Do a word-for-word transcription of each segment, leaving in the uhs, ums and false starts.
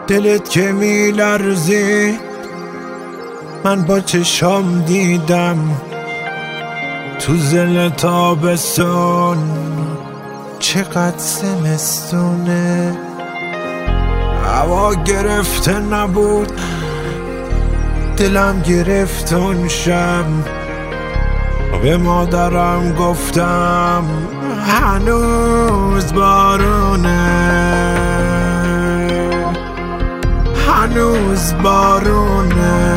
دلت که میلرزید من با چشام دیدم تو زل تابستون چقدر زمستونه. هوا گرفته نبود دلم گرفت اون شب، به مادرم گفتم هنوز بارونه، هنوز بارونه.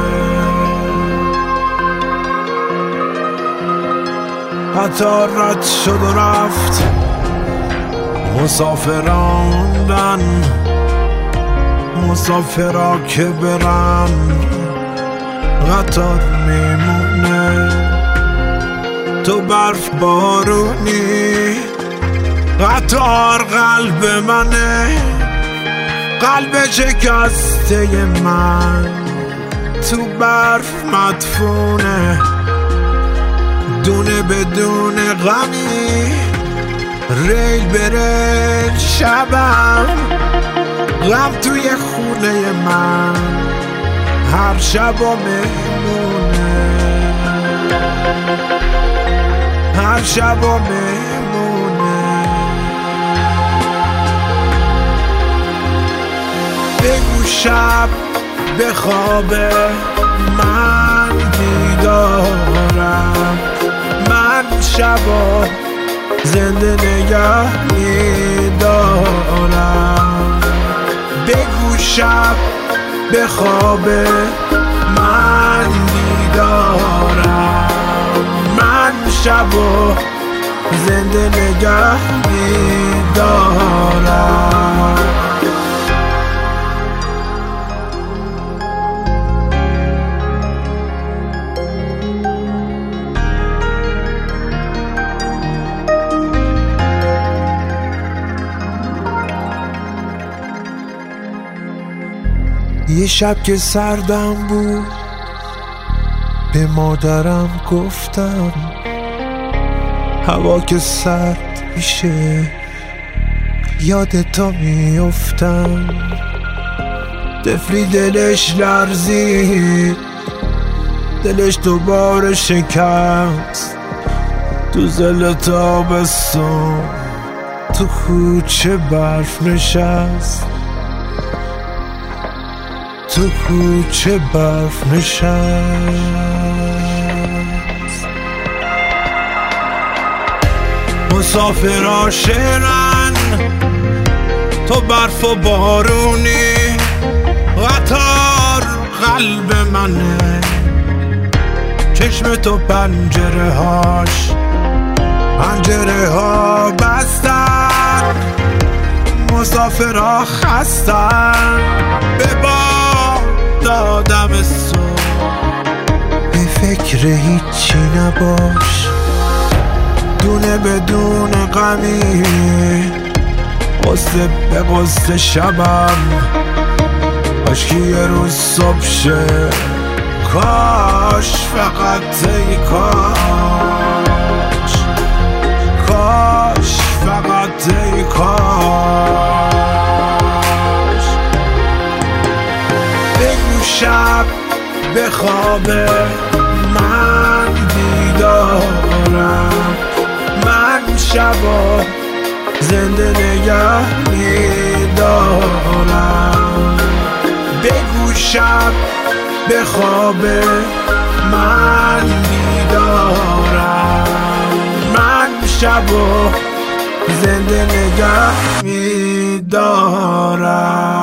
قطار رد شد و رفت، مسافراندن مسافرا که برن قطار میمونه. تو برف بارونی قطار قلب منه، قلب شکسته من تو برف مدفونه. دونه بدون غمی ریل بره شبم، غم توی خونه من هر شب و مهمونه، هر شب و مهمونه. بگو شب به خوابه من بیدارم، من شبا زنده نگه میدارم. بگو شب به خوابه من بیدارم، من شبا زنده نگه میدارم. یه شب که سردم بود به مادرم گفتم هوا که سرد میشه یاد تو میافتم. طفلی دلش لرزید، دلش دوباره شکست تو زل تابستون تو کوچه برف نشست، تو کوچه برف نشست. مسافرها شعرن تو برف و بارونی، قطار قلب منه چشم تو پنجره هاش پنجره ها بستن. مسافرها خستن به دادم صبح، به فکر هیچی نباش دونه بدون غمی، قصه به قصه شبم کاش یه روز صبح شه، کاش فقط ای کاش، کاش فقط ای کاش. بگو شب به خوابه من بیدارم، من شبا زنده نگه میدارم. بگو شب به خوابه من بیدارم، من شبا زنده نگه میدارم.